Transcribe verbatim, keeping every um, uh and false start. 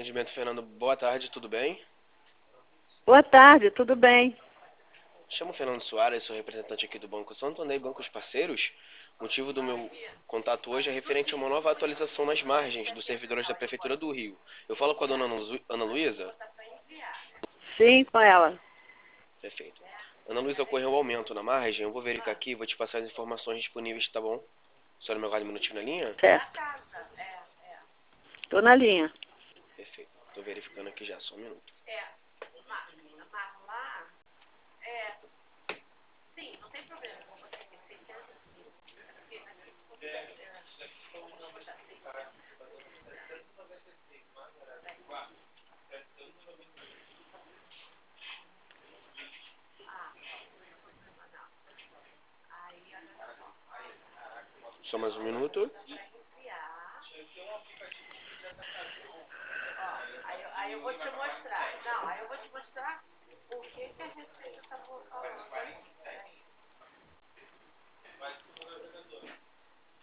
Atendimento, Fernando. Boa tarde, tudo bem? Boa tarde, tudo bem? Chamo Fernando Soares, sou representante aqui do Banco Santander Bancos Parceiros. O motivo do meu contato hoje é referente a uma nova atualização nas margens dos servidores da Prefeitura do Rio. Eu falo com a dona Ana Lu- Ana Luísa? Sim, com ela. Perfeito. Ana Luísa, ocorreu um aumento na margem. Eu vou verificar aqui e vou te passar as informações disponíveis, tá bom? Só me aguarde um minutinho na linha? Certo. Tô na linha. Perfeito. Tô verificando aqui já, só um minuto. Só mais um minuto.